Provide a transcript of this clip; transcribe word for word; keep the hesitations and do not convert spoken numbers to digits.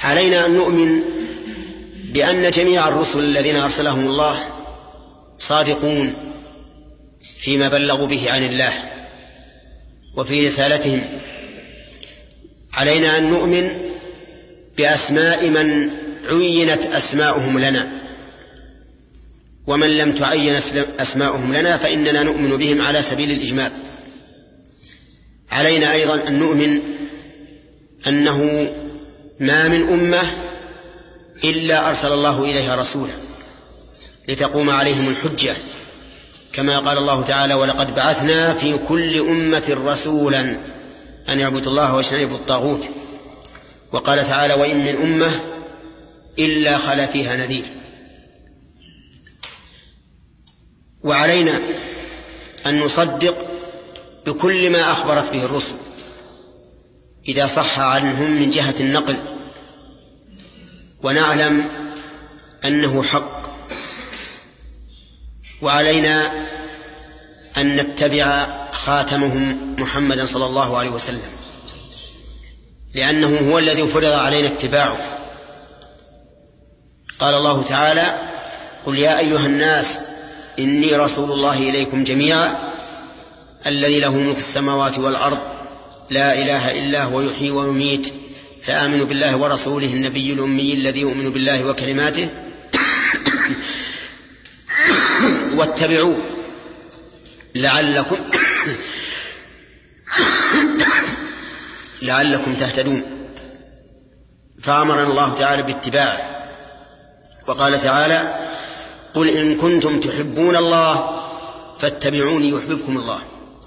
علينا أن نؤمن بأن جميع الرسل الذين أرسلهم الله صادقون فيما بلغوا به عن الله وفي رسالتهم. علينا أن نؤمن بأسماء من عينت أسماؤهم لنا، ومن لم تعين أسماؤهم لنا فإننا نؤمن بهم على سبيل الإجمال. علينا أيضا أن نؤمن أنه ما من أمة إلا أرسل الله إليها رسولا لتقوم عليهم الحجة، كما قال الله تعالى: ولقد بعثنا في كل أمة رسولا أن يعبدوا الله واجتنبوا الطاغوت. وقال تعالى: وإن من أمة إلا خلا فيها نذير. وعلينا أن نصدق بكل ما أخبرت به الرسل إذا صح عنهم من جهة النقل، ونعلم أنه حق. وعلينا أن نتبع خاتمهم محمدا صلى الله عليه وسلم، لأنه هو الذي فرض علينا اتباعه. قال الله تعالى: قل يا أيها الناس إني رسول الله إليكم جميعا الذي له ملك السماوات والأرض لا إله إلا هو يحيي ويميت فآمنوا بالله ورسوله النبي الأمي الذي يؤمن بالله وكلماته واتبعوه لعلكم لعلكم تهتدون. فأمرنا الله تعالى باتباعه، وقال تعالى: قل إن كنتم تحبون الله فاتبعوني يحببكم الله.